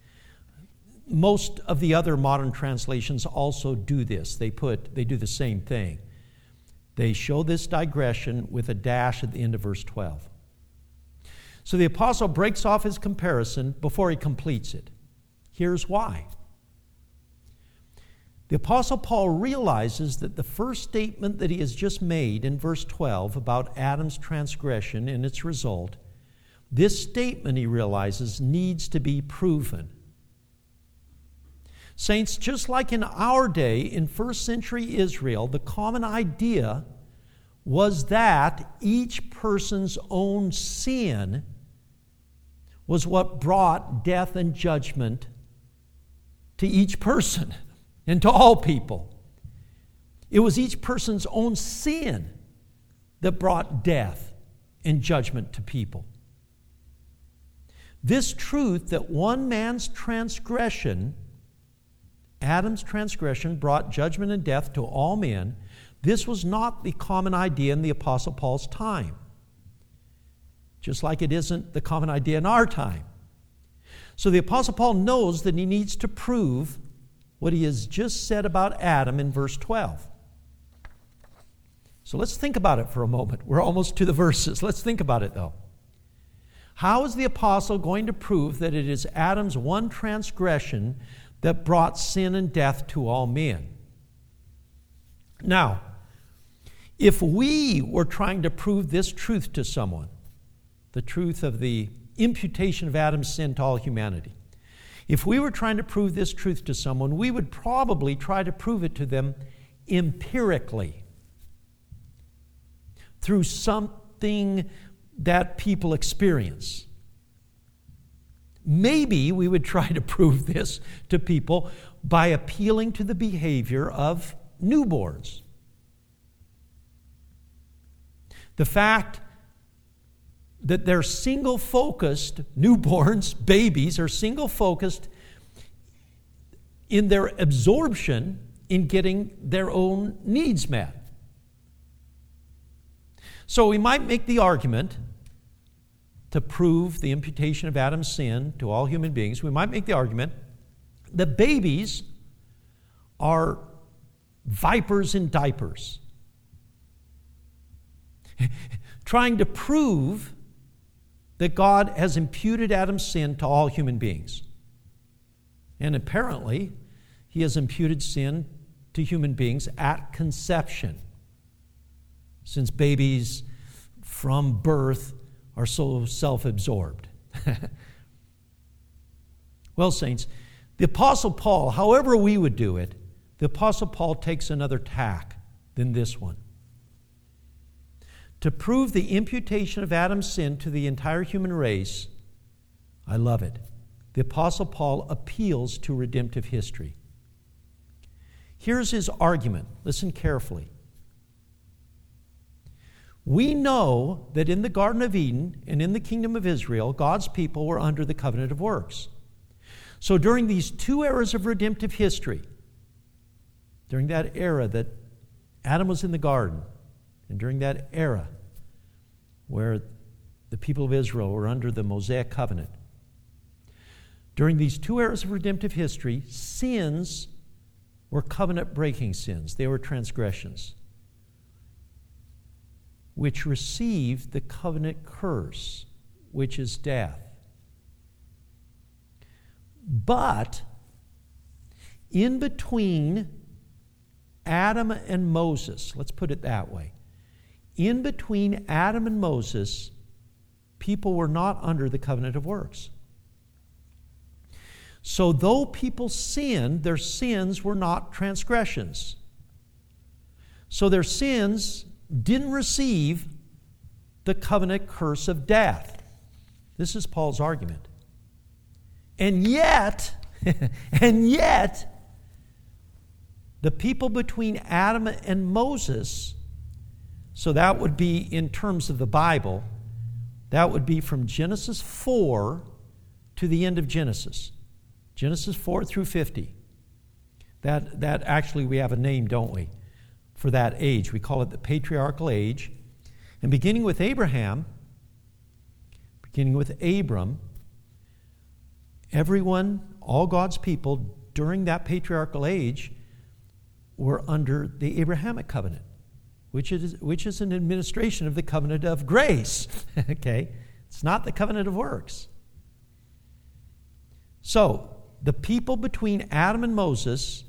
Most of the other modern translations also do this. They do the same thing. They show this digression with a dash at the end of verse 12. So the apostle breaks off his comparison before he completes it. Here's why. The Apostle Paul realizes that the first statement that he has just made in verse 12 about Adam's transgression and its result, this statement, he realizes, needs to be proven. Saints, just like in our day, in first century Israel, the common idea was that each person's own sin was what brought death and judgment to each person and to all people. It was each person's own sin that brought death and judgment to people. This truth that one man's transgression, Adam's transgression, brought judgment and death to all men, this was not the common idea in the Apostle Paul's time. Just like it isn't the common idea in our time. So the Apostle Paul knows that he needs to prove what he has just said about Adam in verse 12. So let's think about it for a moment. We're almost to the verses. Let's think about it, though. How is the apostle going to prove that it is Adam's one transgression that brought sin and death to all men? Now, if we were trying to prove this truth to someone, the truth of the imputation of Adam's sin to all humanity, if we were trying to prove this truth to someone, we would probably try to prove it to them empirically, through something that people experience. Maybe we would try to prove this to people by appealing to the behavior of newborns. The fact that they're single-focused, newborns, babies, are single-focused in their absorption in getting their own needs met. So we might make the argument to prove the imputation of Adam's sin to all human beings. We might make the argument that babies are vipers in diapers. Trying to prove that God has imputed Adam's sin to all human beings. And apparently, he has imputed sin to human beings at conception, since babies from birth are so self-absorbed. Well, saints, the Apostle Paul, however we would do it, the Apostle Paul takes another tack than this one. To prove the imputation of Adam's sin to the entire human race, I love it. The Apostle Paul appeals to redemptive history. Here's his argument. Listen carefully. We know that in the Garden of Eden and in the kingdom of Israel, God's people were under the covenant of works. So during these two eras of redemptive history, during that era that Adam was in the garden, and during that era where the people of Israel were under the Mosaic covenant, during these two eras of redemptive history, sins were covenant-breaking sins. They were transgressions, which received the covenant curse, which is death. But in between Adam and Moses, let's put it that way, in between Adam and Moses, people were not under the covenant of works. So though people sinned, their sins were not transgressions. So their sins didn't receive the covenant curse of death. This is Paul's argument. And yet, the people between Adam and Moses, so that would be in terms of the Bible, that would be from Genesis 4 to the end of Genesis. Genesis 4 through 50. That actually, we have a name, don't we, for that age. We call it the patriarchal age. And beginning with Abraham, beginning with Abram, everyone, all God's people during that patriarchal age were under the Abrahamic covenant, which is an administration of the covenant of grace. Okay? It's not the covenant of works. So, the people between Adam and Moses,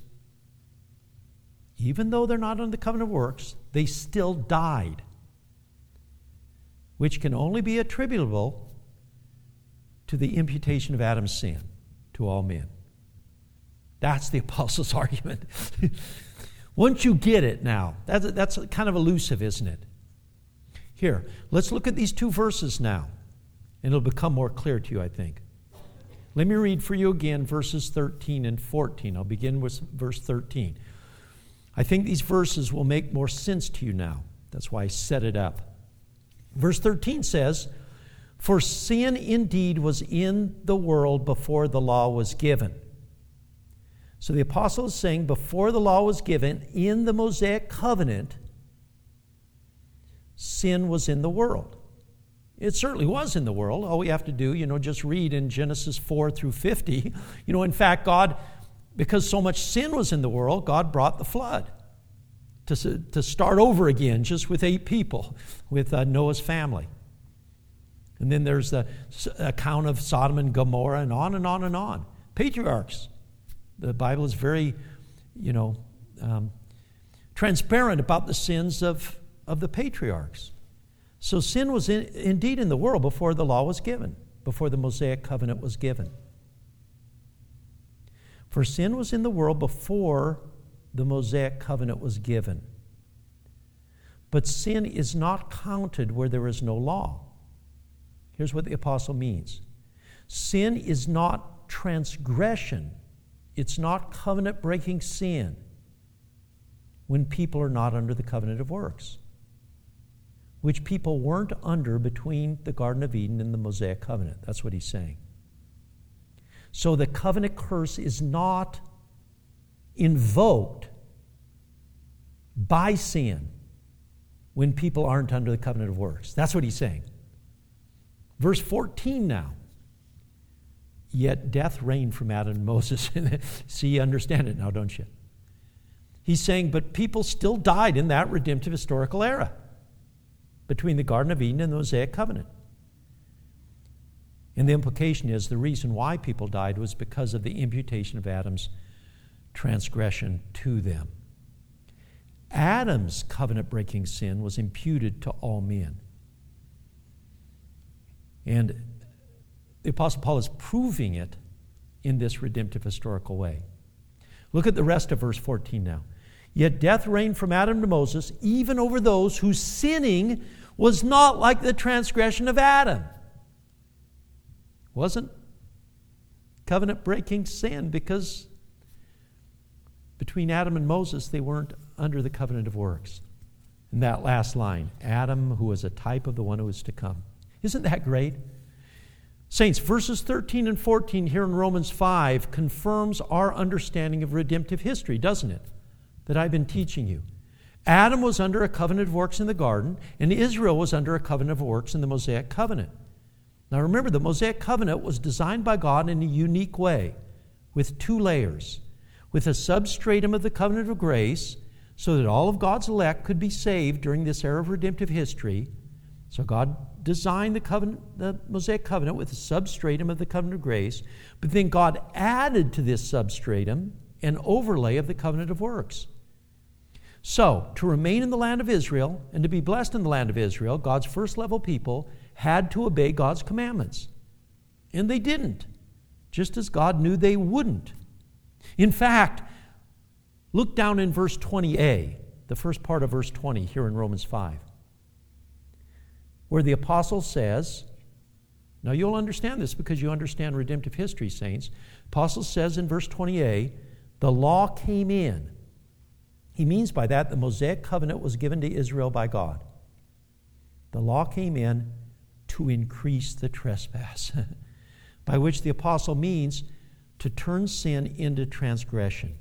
even though they're not under the covenant of works, they still died, which can only be attributable to the imputation of Adam's sin to all men. That's the apostle's argument. Once you get it now, that's kind of elusive, isn't it? Here, let's look at these two verses now, and it'll become more clear to you, I think. Let me read for you again verses 13 and 14. I'll begin with verse 13. I think these verses will make more sense to you now. That's why I set it up. Verse 13 says, "For sin indeed was in the world before the law was given." So the apostle is saying before the law was given, in the Mosaic covenant, sin was in the world. It certainly was in the world. All we have to do, just read in Genesis 4 through 50. In fact, God, because so much sin was in the world, God brought the flood to start over again, just with 8 people, with Noah's family. And then there's the account of Sodom and Gomorrah, and on and on and on. Patriarchs. The Bible is very, transparent about the sins of the patriarchs. So sin was indeed in the world before the law was given, before the Mosaic covenant was given. For sin was in the world before the Mosaic covenant was given. But sin is not counted where there is no law. Here's what the apostle means. Sin is not transgression. It's not covenant-breaking sin when people are not under the covenant of works, which people weren't under between the Garden of Eden and the Mosaic covenant. That's what he's saying. So the covenant curse is not invoked by sin when people aren't under the covenant of works. That's what he's saying. Verse 14 now. Yet death reigned from Adam and Moses. See, you understand it now, don't you? He's saying, but people still died in that redemptive historical era between the Garden of Eden and the Mosaic covenant. And the implication is the reason why people died was because of the imputation of Adam's transgression to them. Adam's covenant-breaking sin was imputed to all men. And the Apostle Paul is proving it in this redemptive historical way. Look at the rest of verse 14 now. Yet death reigned from Adam to Moses, even over those whose sinning was not like the transgression of Adam. Wasn't covenant-breaking sin because between Adam and Moses, they weren't under the covenant of works. And that last line, Adam, who was a type of the one who is to come. Isn't that great? Saints, verses 13 and 14 here in Romans 5 confirms our understanding of redemptive history, doesn't it? That I've been teaching you. Adam was under a covenant of works in the garden, and Israel was under a covenant of works in the Mosaic covenant. Now remember, the Mosaic covenant was designed by God in a unique way, with two layers, with a substratum of the covenant of grace, so that all of God's elect could be saved during this era of redemptive history. So God designed the Mosaic covenant with a substratum of the covenant of grace, but then God added to this substratum an overlay of the covenant of works. So, to remain in the land of Israel and to be blessed in the land of Israel, God's first level people had to obey God's commandments. And they didn't, just as God knew they wouldn't. In fact, look down in verse 20a, the first part of verse 20 here in Romans 5, where the apostle says, now you'll understand this because you understand redemptive history, saints. Apostle says in verse 20a, the law came in. He means by that the Mosaic covenant was given to Israel by God. The law came in to increase the trespass, by which the apostle means to turn sin into transgression.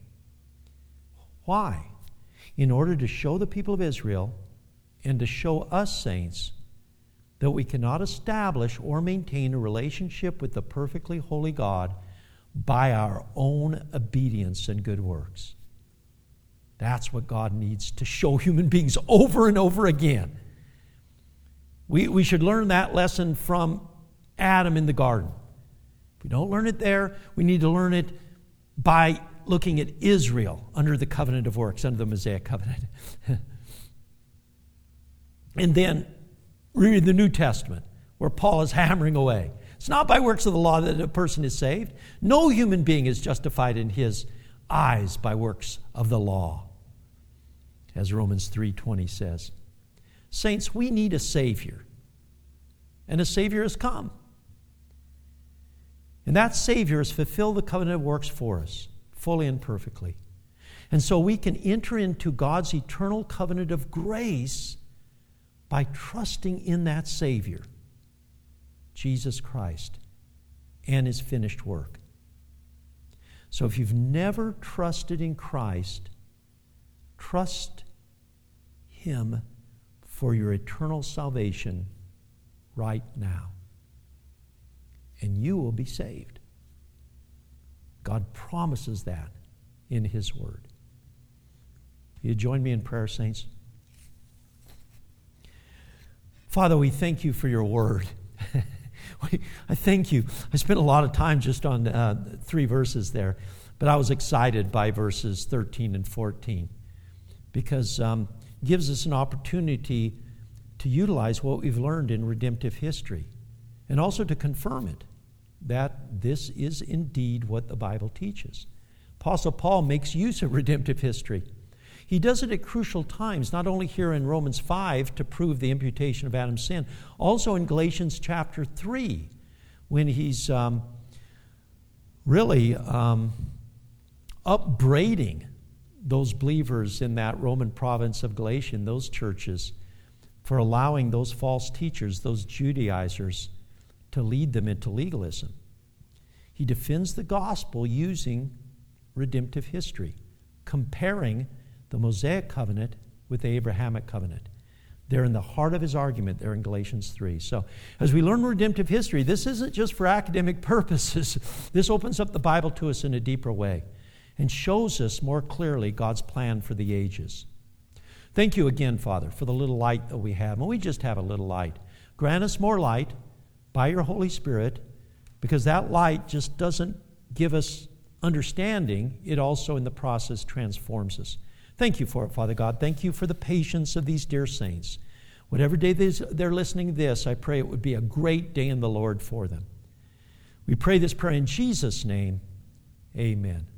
Why? In order to show the people of Israel and to show us, saints, that we cannot establish or maintain a relationship with the perfectly holy God by our own obedience and good works. That's what God needs to show human beings over and over again. We should learn that lesson from Adam in the garden. If we don't learn it there, we need to learn it by looking at Israel under the covenant of works, under the Mosaic covenant. And then read the New Testament, where Paul is hammering away. It's not by works of the law that a person is saved. No human being is justified in his eyes by works of the law, as Romans 3:20 says. Saints, we need a Savior, and a Savior has come. And that Savior has fulfilled the covenant of works for us, fully and perfectly. And so we can enter into God's eternal covenant of grace by trusting in that Savior, Jesus Christ, and His finished work. So if you've never trusted in Christ, trust Him for your eternal salvation right now, and you will be saved. God promises that in His Word. Will you join me in prayer, saints? Father, we thank You for Your Word. I thank You. I spent a lot of time just on 3 verses there, but I was excited by verses 13 and 14 because it gives us an opportunity to utilize what we've learned in redemptive history and also to confirm it, that this is indeed what the Bible teaches. Apostle Paul makes use of redemptive history. He does it at crucial times, not only here in Romans 5 to prove the imputation of Adam's sin, also in Galatians chapter 3, when he's really upbraiding those believers in that Roman province of Galatia, those churches, for allowing those false teachers, those Judaizers, to lead them into legalism. He defends the gospel using redemptive history, comparing the Mosaic covenant with the Abrahamic covenant. They're in the heart of his argument there in Galatians 3. So as we learn redemptive history, this isn't just for academic purposes. This opens up the Bible to us in a deeper way and shows us more clearly God's plan for the ages. Thank You again, Father, for the little light that we have. And we just have a little light. Grant us more light by Your Holy Spirit because that light just doesn't give us understanding. It also, in the process, transforms us. Thank you for it, Father God. Thank you for the patience of these dear saints. Whatever day they're listening to this, I pray it would be a great day in the Lord for them. We pray this prayer in Jesus' name. Amen.